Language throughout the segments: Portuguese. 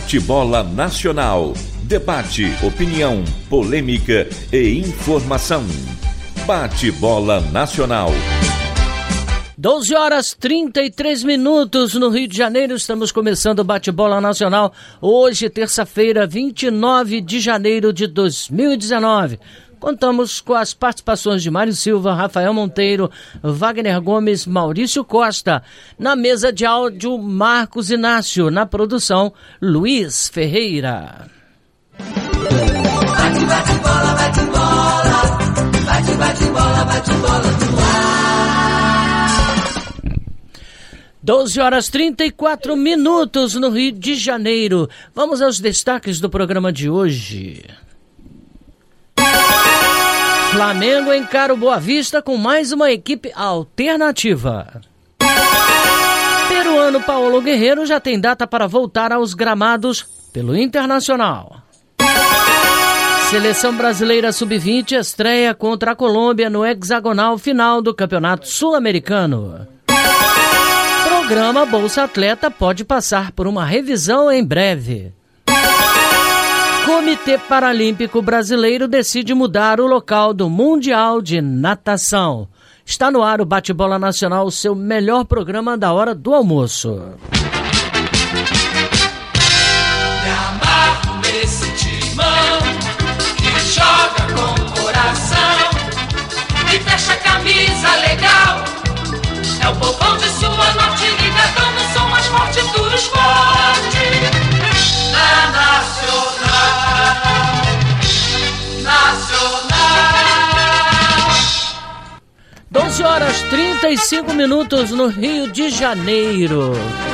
Bate-bola Nacional. Debate, opinião, polêmica e informação. Bate-bola Nacional. 12h33 no Rio de Janeiro. Estamos começando o Bate-bola Nacional. Hoje, terça-feira, 29 de janeiro de 2019. Contamos com as participações de Mário Silva, Rafael Monteiro, Wagner Gomes, Maurício Costa. Na mesa de áudio, Marcos Inácio. Na produção, Luiz Ferreira. Bate, bate, bola, bate, bola. Bate, bate, bola, bate, bola no ar. 12h34 no Rio de Janeiro. Vamos aos destaques do programa de hoje. Flamengo encara o Boa Vista com mais uma equipe alternativa. Peruano Paulo Guerreiro já tem data para voltar aos gramados pelo Internacional. Seleção brasileira sub-20 estreia contra a Colômbia no hexagonal final do Campeonato Sul-Americano. Programa Bolsa Atleta pode passar por uma revisão em breve. Comitê Paralímpico Brasileiro decide mudar o local do Mundial de Natação. Está no ar o Bate-bola Nacional, o seu melhor programa da hora do almoço. Me amarro nesse timão que joga com o coração e fecha a camisa legal. É o povão de sua norte ligadão no som mais forte do esporte. Na Nacional. 12h35 no Rio de Janeiro.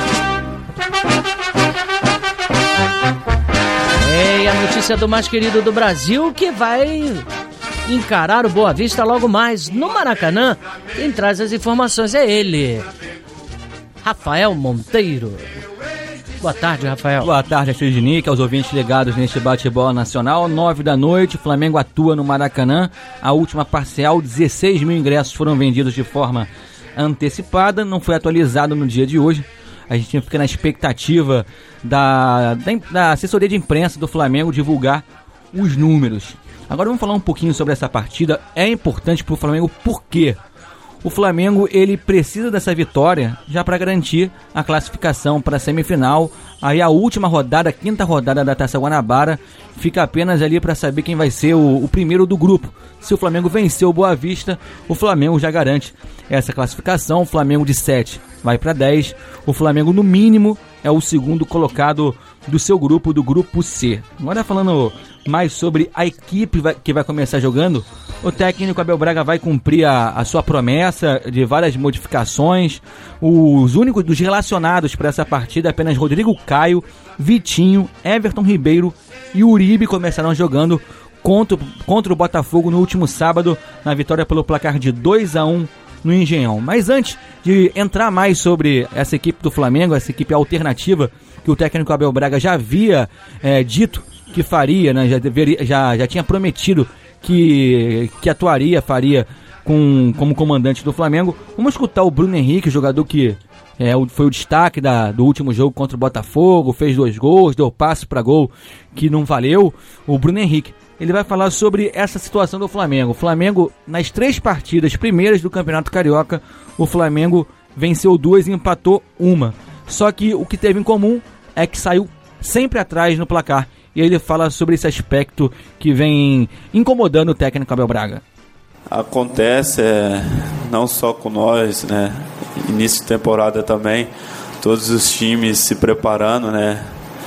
E a notícia do mais querido do Brasil, que vai encarar o Boa Vista logo mais no Maracanã. Quem traz as informações é ele, Rafael Monteiro. Boa tarde, Rafael. Boa tarde, Astrid Nick, aos ouvintes ligados neste bate-bola nacional. 9h, Flamengo atua no Maracanã. A última parcial, 16 mil ingressos foram vendidos de forma antecipada. Não foi atualizado no dia de hoje. A gente fica na expectativa da assessoria de imprensa do Flamengo divulgar os números. Agora vamos falar um pouquinho sobre essa partida. É importante para o Flamengo por quê? O Flamengo ele precisa dessa vitória já para garantir a classificação para a semifinal. Aí a última rodada, a quinta rodada da Taça Guanabara, fica apenas ali para saber quem vai ser o primeiro do grupo. Se o Flamengo vencer o Boa Vista, o Flamengo já garante essa classificação. O Flamengo de 7 vai para 10. O Flamengo, no mínimo, é o segundo colocado do seu grupo, do grupo C. Agora falando mais sobre a equipe que vai começar jogando, o técnico Abel Braga vai cumprir a sua promessa de várias modificações. Os únicos dos relacionados para essa partida, apenas Rodrigo Caio, Vitinho, Everton Ribeiro e Uribe começarão jogando contra o Botafogo no último sábado, na vitória pelo placar de 2-1 no Engenhão. Mas antes de entrar mais sobre essa equipe do Flamengo, essa equipe alternativa que o técnico Abel Braga já havia dito que faria, né, já tinha prometido que faria como comandante do Flamengo. Vamos escutar o Bruno Henrique, jogador que foi o destaque do último jogo contra o Botafogo, fez 2 gols, deu passe para gol que não valeu. O Bruno Henrique, ele vai falar sobre essa situação do Flamengo. O Flamengo, nas 3 partidas primeiras do Campeonato Carioca, o Flamengo venceu 2 e empatou 1. Só que o que teve em comum é que saiu sempre atrás no placar. E ele fala sobre esse aspecto que vem incomodando o técnico Abel Braga. Acontece, não só com nós, né? Início de temporada também, todos os times se preparando, né?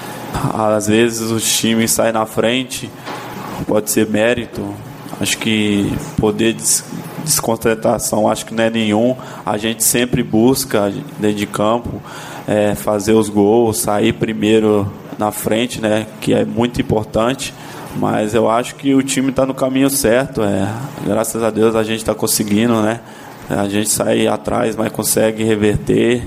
Às vezes os times saem na frente, pode ser mérito. Acho que poder de desconcentração, acho que não é nenhum. A gente sempre busca, dentro de campo, fazer os gols, sair primeiro na frente, né, que é muito importante, mas eu acho que o time está no caminho certo, graças a Deus a gente está conseguindo, né, a gente sai atrás, mas consegue reverter,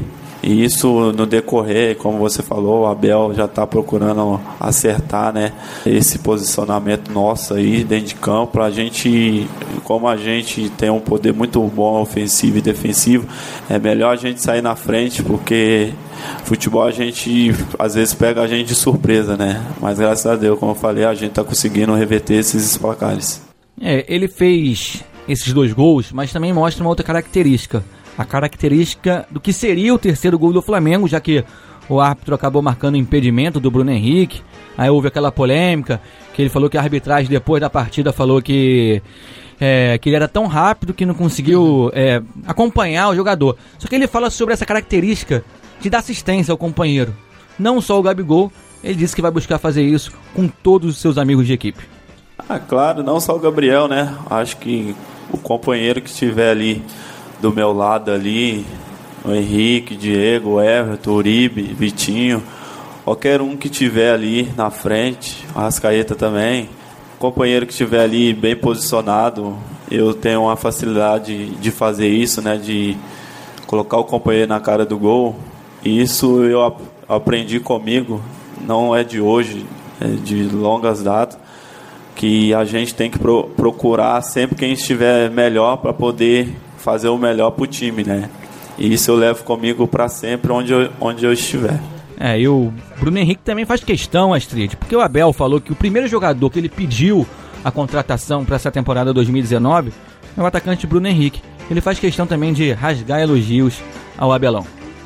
E isso no decorrer, como você falou, o Abel já está procurando acertar, né, esse posicionamento nosso aí dentro de campo, para a gente, como a gente tem um poder muito bom ofensivo e defensivo, é melhor a gente sair na frente, porque futebol a gente às vezes pega a gente de surpresa, né? Mas graças a Deus, como eu falei, a gente está conseguindo reverter esses placares. Ele fez esses 2 gols, mas também mostra uma outra característica. A característica do que seria o terceiro gol do Flamengo, já que o árbitro acabou marcando o impedimento do Bruno Henrique. Aí houve aquela polêmica, que ele falou que a arbitragem depois da partida falou que ele era tão rápido que não conseguiu acompanhar o jogador. Só que ele fala sobre essa característica de dar assistência ao companheiro. Não só o Gabigol, ele disse que vai buscar fazer isso com todos os seus amigos de equipe. Claro, não só o Gabriel, né? Acho que o companheiro que estiver ali do meu lado ali, o Henrique, Diego, Everton, Uribe, Vitinho, qualquer um que estiver ali na frente, a Arrascaeta também, companheiro que estiver ali bem posicionado, eu tenho uma facilidade de fazer isso, né, de colocar o companheiro na cara do gol. E isso eu aprendi comigo, não é de hoje, é de longas datas, que a gente tem que procurar sempre quem estiver melhor para poder fazer o melhor para o time, né? E isso eu levo comigo para sempre onde eu estiver. E o Bruno Henrique também faz questão, Astrid, porque o Abel falou que o primeiro jogador que ele pediu a contratação para essa temporada 2019 é o atacante Bruno Henrique. Ele faz questão também de rasgar elogios ao Abelão.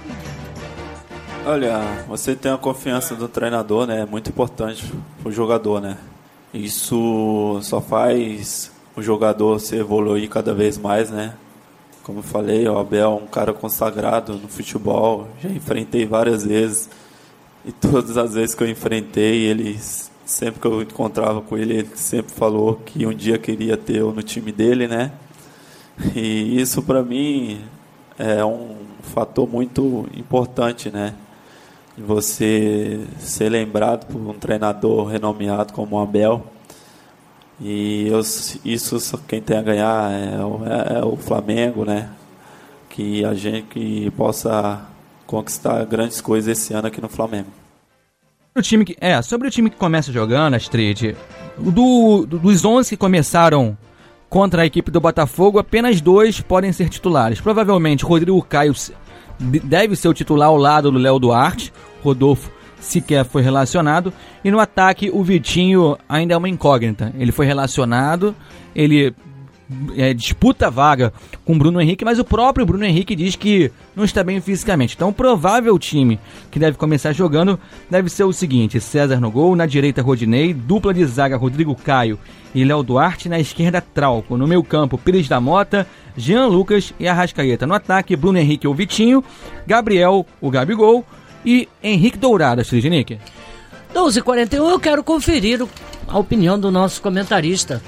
Olha, você tem a confiança do treinador, né? É muito importante para o jogador, né? Isso só faz o jogador se evoluir cada vez mais, né? Como eu falei, o Abel é um cara consagrado no futebol. Já enfrentei várias vezes. E todas as vezes que eu enfrentei, ele, sempre que eu encontrava com ele, ele sempre falou que um dia queria ter eu no time dele, né? E isso para mim é um fator muito importante, né? De você ser lembrado por um treinador renomeado como o Abel. E isso quem tem a ganhar é o Flamengo, né? Que a gente possa conquistar grandes coisas esse ano aqui no Flamengo. Sobre o time que começa jogando, Astrid, dos 11 que começaram contra a equipe do Botafogo, apenas 2 podem ser titulares. Provavelmente Rodrigo Caio deve ser o titular ao lado do Léo Duarte. Rodolfo sequer foi relacionado. E no ataque o Vitinho ainda é uma incógnita. Ele foi relacionado, ele disputa a vaga com o Bruno Henrique, mas o próprio Bruno Henrique diz que não está bem fisicamente. Então o provável time que deve começar jogando deve ser o seguinte: César no gol, na direita Rodinei, dupla de zaga Rodrigo Caio e Léo Duarte, na esquerda Trauco, no meio campo Pires da Mota, Jean Lucas e Arrascaeta. No ataque Bruno Henrique ou Vitinho, Gabriel, o Gabigol e Henrique Dourado, Astrid. 12h41, eu quero conferir a opinião do nosso comentarista.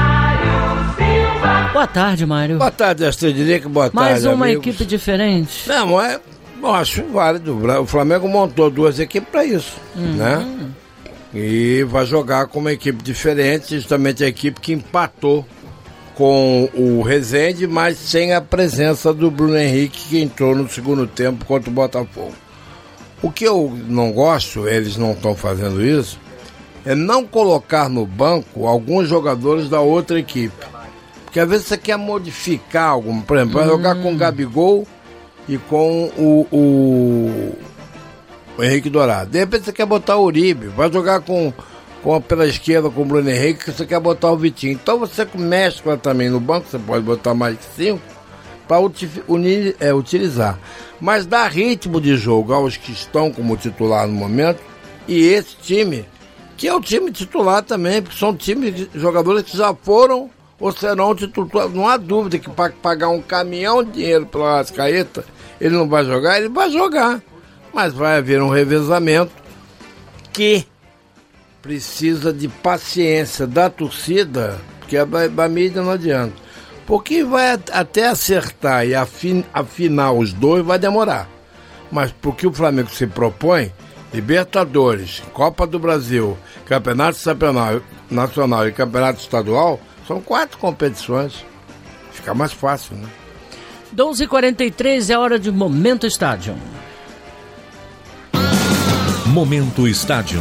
Boa tarde, Mário. Boa tarde, Astrid. Boa tarde, mais uma amigos. Equipe diferente. Não, acho válido. O Flamengo montou 2 equipes para isso, né? E vai jogar com uma equipe diferente, justamente a equipe que empatou com o Rezende, mas sem a presença do Bruno Henrique, que entrou no segundo tempo contra o Botafogo. O que eu não gosto, eles não estão fazendo isso, é não colocar no banco alguns jogadores da outra equipe. Porque às vezes você quer modificar algum, por exemplo, vai jogar com o Gabigol e com o Henrique Dourado. De repente você quer botar o Uribe, vai jogar pela esquerda com o Bruno Henrique, você quer botar o Vitinho. Então você mescla também no banco, você pode botar mais de 5 para utilizar. Mas dá ritmo de jogo aos que estão como titular no momento, e esse time, que é o time titular também, porque são jogadores que já foram ou serão titular. Não há dúvida que para pagar um caminhão de dinheiro pela Arrascaeta, ele não vai jogar, ele vai jogar. Mas vai haver um revezamento que precisa de paciência da torcida, porque a mídia não adianta. Porque vai até acertar e afinar os dois vai demorar. Mas porque o Flamengo se propõe, Libertadores, Copa do Brasil, Campeonato Nacional e Campeonato Estadual, são 4 competições. Fica mais fácil, né? 12h43 é hora de Momento Estádio. Momento Estádio.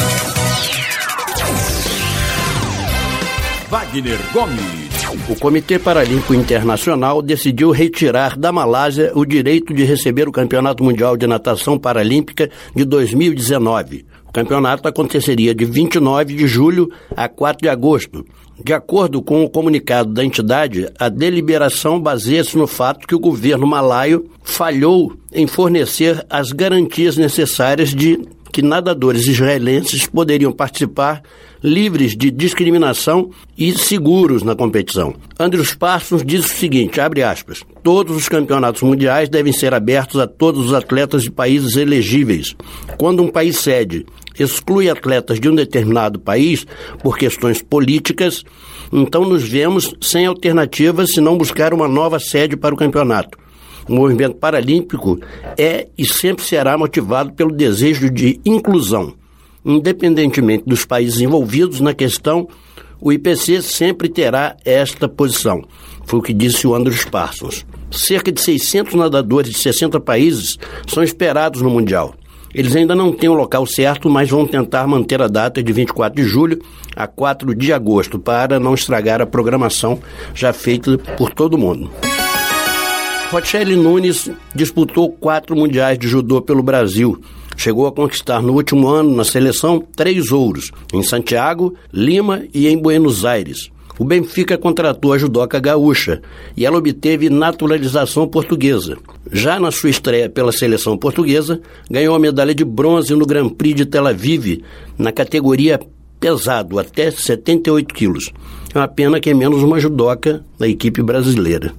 Wagner Gomes. O Comitê Paralímpico Internacional decidiu retirar da Malásia o direito de receber o Campeonato Mundial de Natação Paralímpica de 2019. O campeonato aconteceria de 29 de julho a 4 de agosto. De acordo com o comunicado da entidade, a deliberação baseia-se no fato que o governo malaio falhou em fornecer as garantias necessárias de que nadadores israelenses poderiam participar livres de discriminação e seguros na competição. Andrews Parsons diz o seguinte, abre aspas, todos os campeonatos mundiais devem ser abertos a todos os atletas de países elegíveis. Quando um país sede exclui atletas de um determinado país por questões políticas, então nos vemos sem alternativas se não buscar uma nova sede para o campeonato. O movimento paralímpico é e sempre será motivado pelo desejo de inclusão. Independentemente dos países envolvidos na questão, o IPC sempre terá esta posição. Foi o que disse o Andrews Parsons. Cerca de 600 nadadores de 60 países são esperados no Mundial. Eles ainda não têm o local certo, mas vão tentar manter a data de 24 de julho a 4 de agosto, para não estragar a programação já feita por todo mundo. Rochelle Nunes disputou 4 mundiais de judô pelo Brasil. Chegou a conquistar no último ano na seleção 3 ouros, em Santiago, Lima e em Buenos Aires. O Benfica contratou a judoca gaúcha e ela obteve naturalização portuguesa. Já na sua estreia pela seleção portuguesa, ganhou a medalha de bronze no Grand Prix de Tel Aviv, na categoria pesado, até 78 quilos. É uma pena que é menos uma judoca da equipe brasileira.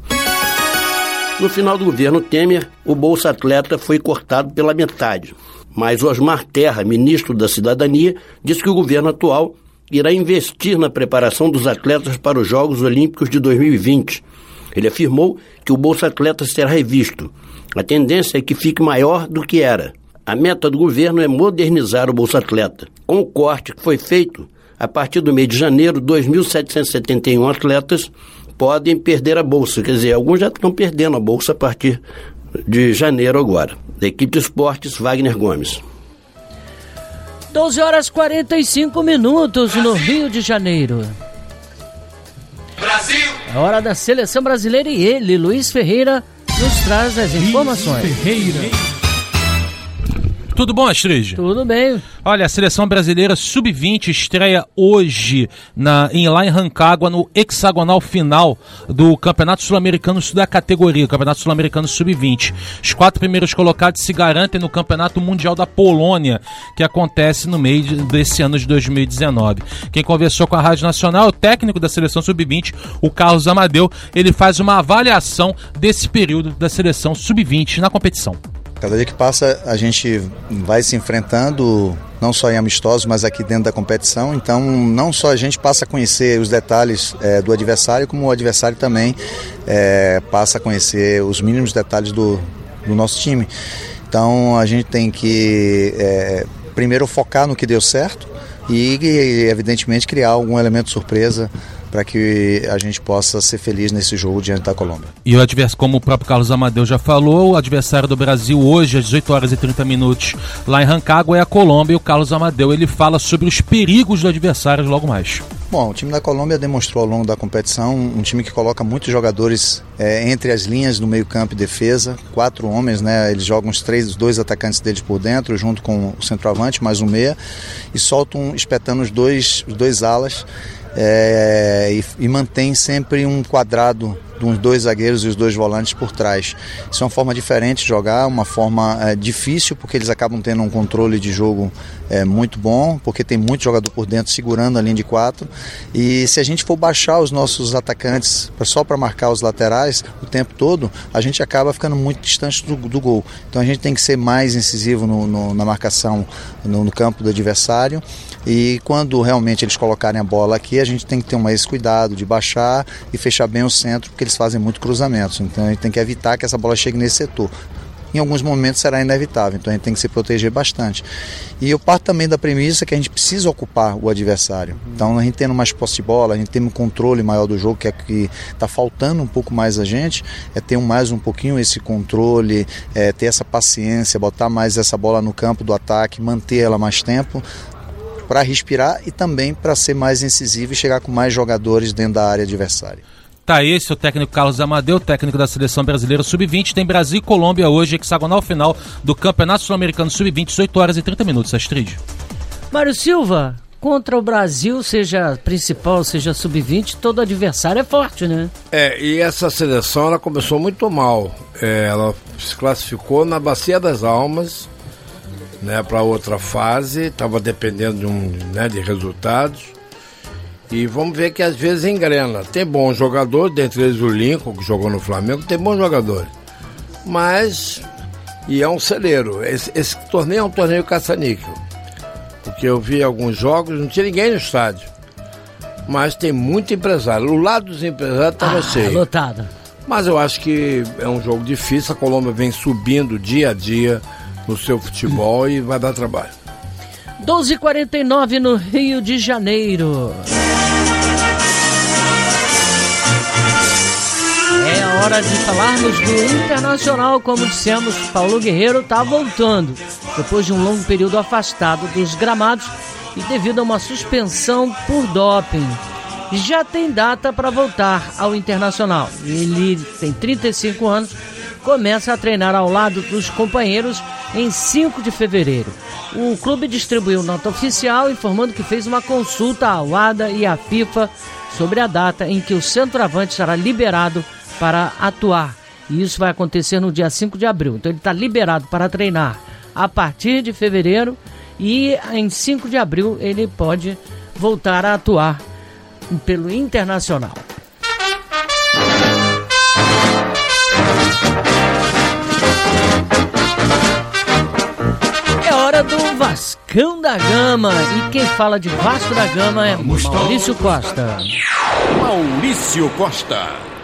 No final do governo Temer, o Bolsa Atleta foi cortado pela metade. Mas Osmar Terra, ministro da Cidadania, disse que o governo atual irá investir na preparação dos atletas para os Jogos Olímpicos de 2020. Ele afirmou que o Bolsa Atleta será revisto. A tendência é que fique maior do que era. A meta do governo é modernizar o Bolsa Atleta. Com o corte que foi feito, a partir do mês de janeiro, 2.771 atletas podem perder a bolsa. Quer dizer, alguns já estão perdendo a bolsa a partir de janeiro agora. Da equipe de esportes, Wagner Gomes. 12 horas 45 minutos no Rio de Janeiro. Brasil! É hora da seleção brasileira e ele, Luiz Ferreira, nos traz as informações. Tudo bom, Astrid? Tudo bem. Olha, a seleção brasileira sub-20 estreia hoje lá em Rancagua no hexagonal final do Campeonato Sul-Americano da categoria, Campeonato Sul-Americano sub-20. Os 4 primeiros colocados se garantem no Campeonato Mundial da Polônia, que acontece no meio desse ano de 2019. Quem conversou com a Rádio Nacional é o técnico da seleção sub-20, o Carlos Amadeu. Ele faz uma avaliação desse período da seleção sub-20 na competição. Cada dia que passa, a gente vai se enfrentando, não só em amistosos, mas aqui dentro da competição. Então, não só a gente passa a conhecer os detalhes do adversário, como o adversário também passa a conhecer os mínimos detalhes do nosso time. Então, a gente tem que, primeiro, focar no que deu certo e, evidentemente, criar algum elemento surpresa para que a gente possa ser feliz nesse jogo diante da Colômbia. E o adversário, como o próprio Carlos Amadeu já falou, o adversário do Brasil hoje, às 18 horas e 30 minutos, lá em Rancagua, é a Colômbia, e o Carlos Amadeu, ele fala sobre os perigos do adversário logo mais. Bom, o time da Colômbia demonstrou ao longo da competição um time que coloca muitos jogadores entre as linhas no meio-campo e defesa, 4 homens, né? Eles jogam os 2 atacantes deles por dentro, junto com o centroavante, mais um meia, e soltam, espetando os dois alas, e mantém sempre um quadrado dos 2 zagueiros e os 2 volantes por trás. Isso é uma forma diferente de jogar, uma forma difícil, porque eles acabam tendo um controle de jogo muito bom, porque tem muito jogador por dentro segurando a linha de 4, e se a gente for baixar os nossos atacantes só para marcar os laterais o tempo todo, a gente acaba ficando muito distante do gol. Então a gente tem que ser mais incisivo na marcação no campo do adversário, e quando realmente eles colocarem a bola aqui, a gente tem que ter esse cuidado de baixar e fechar bem o centro, porque eles fazem muito cruzamentos. Então a gente tem que evitar que essa bola chegue nesse setor. em alguns momentos será inevitável, então a gente tem que se proteger bastante. E eu parto também da premissa que a gente precisa ocupar o adversário. Então a gente tendo mais posse de bola, a gente tendo um controle maior do jogo, que é que está faltando um pouco mais a gente, é ter mais um pouquinho esse controle, ter essa paciência, botar mais essa bola no campo do ataque, manter ela mais tempo, para respirar e também para ser mais incisivo e chegar com mais jogadores dentro da área adversária. Tá, esse é o técnico Carlos Amadeu, técnico da Seleção Brasileira Sub-20. Tem Brasil e Colômbia hoje, hexagonal final do Campeonato Sul-Americano Sub-20, 18 horas e 30 minutos, Astrid. Mário Silva, contra o Brasil, seja principal, seja Sub-20, todo adversário é forte, né? E essa seleção, ela começou muito mal. Ela se classificou na Bacia das Almas, né, para outra fase, estava dependendo de resultados, e vamos ver que às vezes engrena. Tem bons jogadores, dentre eles o Lincoln, que jogou no Flamengo, tem bons jogadores, mas é um celeiro. Esse torneio é um torneio caça-níquel, porque eu vi alguns jogos, não tinha ninguém no estádio, mas tem muito empresário. O lado dos empresários estava cheio, lotado. Mas eu acho que é um jogo difícil. A Colômbia vem subindo dia a dia no seu futebol e vai dar trabalho. 12h49 no Rio de Janeiro. É a hora de falarmos do Internacional. Como dissemos, Paulo Guerreiro está voltando depois de um longo período afastado dos gramados e devido a uma suspensão por doping. Já tem data para voltar ao Internacional. Ele tem 35 anos, começa a treinar ao lado dos companheiros em 5 de fevereiro. O clube distribuiu nota oficial informando que fez uma consulta à UADA e à FIFA sobre a data em que o centroavante será liberado para atuar. E isso vai acontecer no dia 5 de abril. Então ele está liberado para treinar a partir de fevereiro e em 5 de abril ele pode voltar a atuar pelo Internacional. É hora do Vascão da Gama. E quem fala de Vasco da Gama é Maurício Costa. Maurício Costa.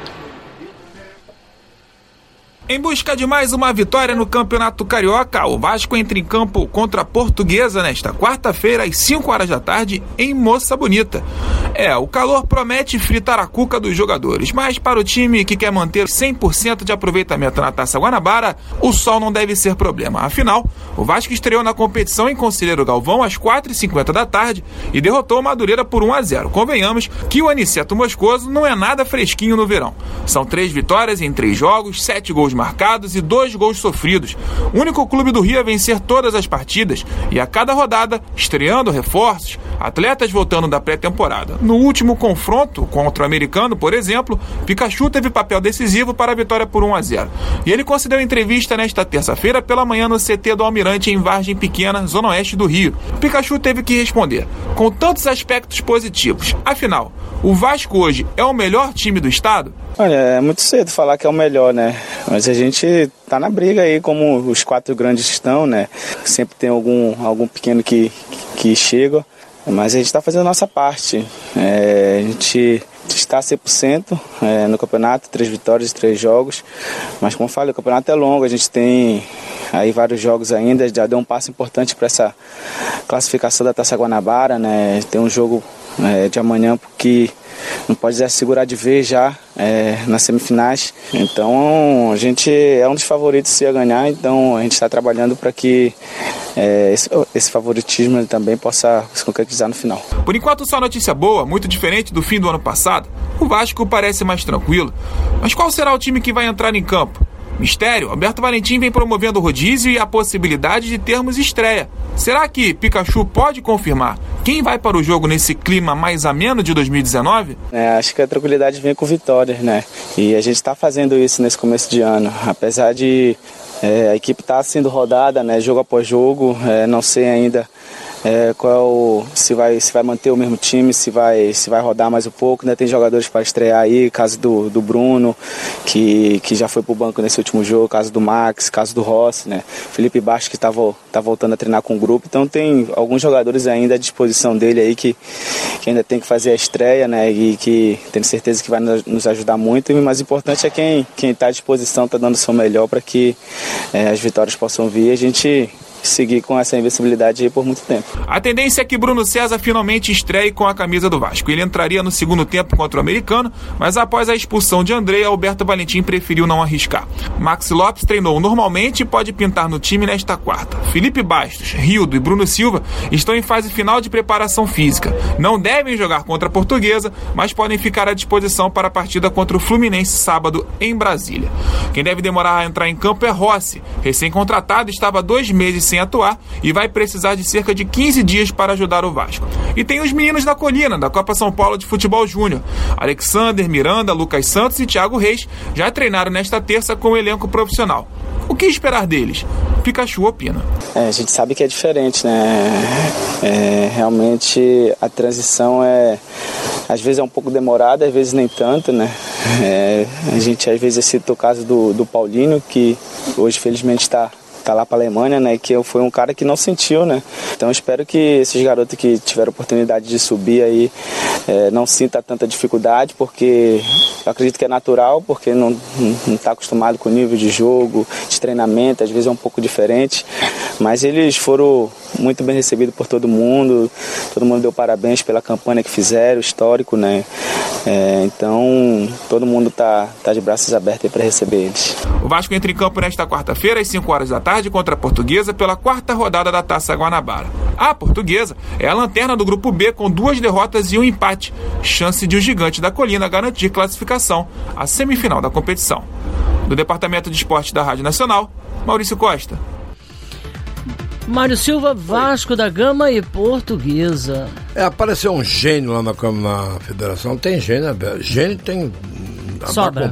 Em busca de mais uma vitória no Campeonato Carioca, o Vasco entra em campo contra a Portuguesa nesta quarta-feira às 5 horas da tarde em Moça Bonita. O calor promete fritar a cuca dos jogadores, mas para o time que quer manter 100% de aproveitamento na Taça Guanabara, o sol não deve ser problema. Afinal, o Vasco estreou na competição em Conselheiro Galvão às 4h50 da tarde e derrotou o Madureira por 1-0. Convenhamos que o Aniceto Moscoso não é nada fresquinho no verão. São 3 vitórias em 3 jogos, 7 gols marcados e 2 gols sofridos. O único clube do Rio a vencer todas as partidas e a cada rodada estreando reforços, atletas voltando da pré-temporada. No último confronto contra o Americano, por exemplo, Pikachu teve papel decisivo para a vitória por 1-0. E ele concedeu entrevista nesta terça-feira pela manhã no CT do Almirante em Vargem Pequena, zona oeste do Rio. Pikachu teve que responder com tantos aspectos positivos. Afinal, o Vasco hoje é o melhor time do estado? Olha, é muito cedo falar que é o melhor, né? Mas a gente tá na briga aí, como os 4 grandes estão, né? Sempre tem algum pequeno que chega, mas a gente tá fazendo a nossa parte. A gente está 100% no campeonato, 3 vitórias, 3 jogos. Mas como eu falei, o campeonato é longo, a gente tem aí vários jogos ainda, já deu um passo importante para essa classificação da Taça Guanabara, né? Tem um jogo de amanhã que não pode segurar de vez já nas semifinais. Então a gente é um dos favoritos a ganhar, então a gente está trabalhando para que esse favoritismo também possa se concretizar no final. Por enquanto só notícia boa, muito diferente do fim do ano passado. O Vasco parece mais tranquilo. Mas qual será o time que vai entrar em campo? Mistério, Alberto Valentim vem promovendo o rodízio e a possibilidade de termos estreia. Será que Pikachu pode confirmar quem vai para o jogo nesse clima mais ameno de 2019? Acho que a tranquilidade vem com vitórias, né? E a gente está fazendo isso nesse começo de ano. Apesar de a equipe estar sendo rodada, né, jogo após jogo, não sei ainda se vai manter o mesmo time, se vai rodar mais um pouco. Ainda tem jogadores para estrear aí, caso do Bruno, que já foi pro banco nesse último jogo, caso do Max, caso do Rossi, né? Felipe Bastos, que tá voltando a treinar com o grupo. Então tem alguns jogadores ainda à disposição dele aí que ainda tem que fazer a estreia, né? E que tenho certeza que vai nos ajudar muito. E o mais importante é quem está à disposição, está dando o seu melhor para que as vitórias possam vir e a gente seguir com essa invencibilidade aí por muito tempo. A tendência é que Bruno César finalmente estreie com a camisa do Vasco. Ele entraria no segundo tempo contra o Americano, mas após a expulsão de Andrei, Alberto Valentim preferiu não arriscar. Maxi Lopes treinou normalmente e pode pintar no time nesta quarta. Felipe Bastos, Rildo e Bruno Silva estão em fase final de preparação física. Não devem jogar contra a Portuguesa, mas podem ficar à disposição para a partida contra o Fluminense sábado em Brasília. Quem deve demorar a entrar em campo é Rossi. Recém-contratado, estava 2 meses sem atuar e vai precisar de cerca de 15 dias para ajudar o Vasco. E tem os meninos da Colina, da Copa São Paulo de Futebol Júnior. Alexander, Miranda, Lucas Santos e Thiago Reis já treinaram nesta terça com o elenco profissional. O que esperar deles? Pikachu opina. A gente sabe que é diferente, né? Realmente a transição às vezes é um pouco demorada, às vezes nem tanto, né? A gente às vezes cita o caso do Paulinho, que hoje felizmente está lá para a Alemanha, né, que foi um cara que não sentiu, né, então espero que esses garotos que tiveram oportunidade de subir aí não sinta tanta dificuldade, porque eu acredito que é natural, porque não está acostumado com o nível de jogo, de treinamento, às vezes é um pouco diferente, mas eles foram muito bem recebidos por todo mundo deu parabéns pela campanha que fizeram, histórico, né, então todo mundo tá de braços abertos para receber eles. O Vasco entra em campo nesta quarta-feira às 5 horas da tarde contra a Portuguesa pela 4ª rodada da Taça Guanabara. A Portuguesa é a lanterna do grupo B com 2 derrotas e 1 empate, chance de o Gigante da Colina garantir classificação à semifinal da competição. Do Departamento de Esporte da Rádio Nacional, Maurício Costa. Mário Silva, Vasco da Gama e Portuguesa. Apareceu um gênio lá na federação. Tem gênio, né? Gênio tem... Sobra.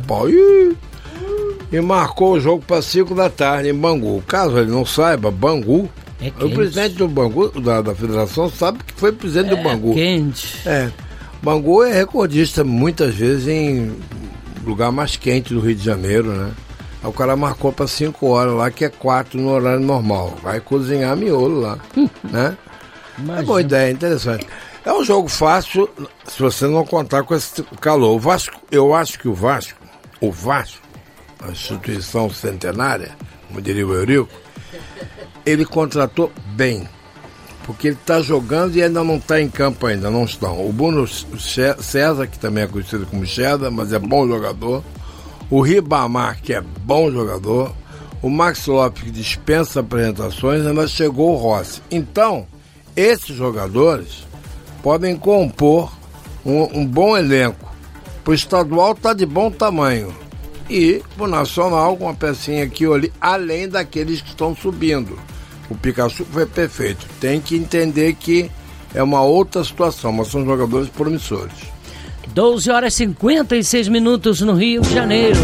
E marcou o jogo para 5 da tarde em Bangu. Caso ele não saiba, Bangu, o presidente do Bangu, da federação, sabe que foi presidente do Bangu. Quente. Bangu é recordista muitas vezes em lugar mais quente do Rio de Janeiro, né? Aí o cara marcou para 5 horas lá, que é 4 no horário normal. Vai cozinhar miolo lá, né? Imagina. É boa ideia, interessante. É um jogo fácil se você não contar com esse calor. O Vasco, eu acho que o Vasco, a instituição centenária, como diria o Eurico, ele contratou bem, porque ele está jogando e ainda não está em campo ainda, não estão. O Bruno César, que também é conhecido como Cheddar, mas é bom jogador. O Ribamar, que é bom jogador. O Max Lopes, que dispensa apresentações, ainda chegou o Rossi. Então, esses jogadores podem compor um bom elenco. O estadual está de bom tamanho. E o nacional, com uma pecinha aqui ou ali, além daqueles que estão subindo. O Pikachu foi perfeito. Tem que entender que é uma outra situação, mas são jogadores promissores. 12 horas e 56 minutos no Rio de Janeiro.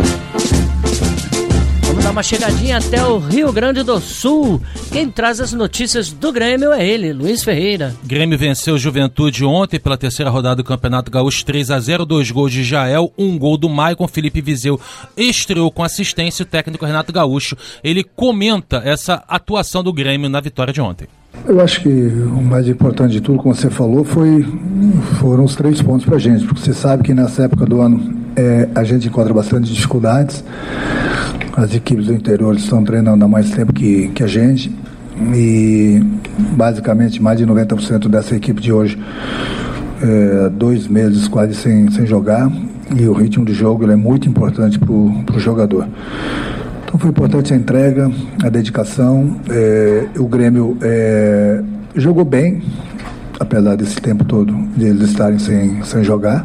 Vamos dar uma chegadinha até o Rio Grande do Sul. Quem traz as notícias do Grêmio é ele, Luiz Ferreira. Grêmio venceu o Juventude ontem pela 3ª rodada do Campeonato Gaúcho, 3-0, 2 gols de Jael, 1 gol do Maicon. Felipe Viseu estreou com assistência. O técnico Renato Gaúcho, ele comenta essa atuação do Grêmio na vitória de ontem. Eu acho que o mais importante de tudo, como você falou, foram os 3 pontos pra gente, porque você sabe que nessa época do ano a gente encontra bastante dificuldades. As equipes do interior estão treinando há mais tempo que a gente e basicamente mais de 90% dessa equipe de hoje 2 meses quase sem jogar, e o ritmo de jogo ele é muito importante pro jogador. Então foi importante a entrega, a dedicação. O Grêmio jogou bem, apesar desse tempo todo de eles estarem sem jogar.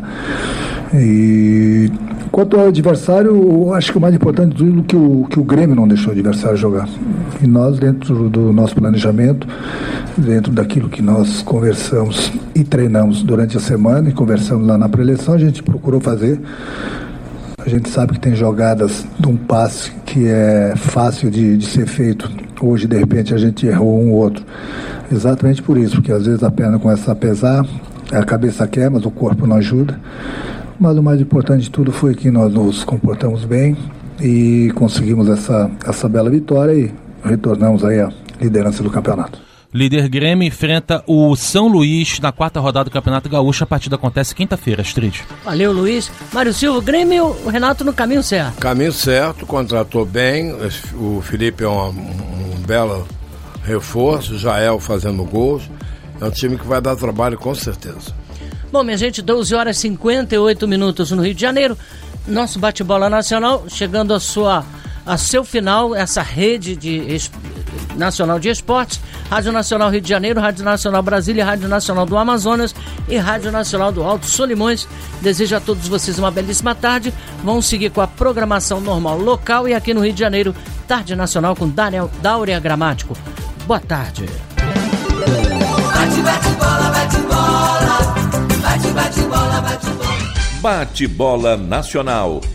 E quanto ao adversário, eu acho que o mais importante de tudo é que o Grêmio não deixou o adversário jogar. E nós, dentro do nosso planejamento, dentro daquilo que nós conversamos e treinamos durante a semana e conversamos lá na pré-eleição, a gente procurou fazer. A gente sabe que tem jogadas de um passe que é fácil de ser feito. Hoje, de repente, a gente errou um ou outro. Exatamente por isso, porque às vezes a perna começa a pesar, a cabeça quer, mas o corpo não ajuda. Mas o mais importante de tudo foi que nós nos comportamos bem e conseguimos essa bela vitória e retornamos aí à liderança do campeonato. Líder Grêmio enfrenta o São Luís na 4ª rodada do Campeonato Gaúcho. A partida acontece quinta-feira, Astrid. Valeu, Luiz. Mário Silva, Grêmio, o Renato no caminho certo. Caminho certo, contratou bem. O Felipe é um belo reforço. Jael fazendo gols. É um time que vai dar trabalho com certeza. Bom, minha gente, 12 horas e 58 minutos no Rio de Janeiro. Nosso bate-bola nacional chegando a seu final, essa rede nacional de esportes, Rádio Nacional Rio de Janeiro, Rádio Nacional Brasília, Rádio Nacional do Amazonas e Rádio Nacional do Alto Solimões. Desejo a todos vocês uma belíssima tarde. Vamos seguir com a programação normal local e aqui no Rio de Janeiro, Tarde Nacional com Dáurea Gramático. Boa tarde. Bate-bola Nacional.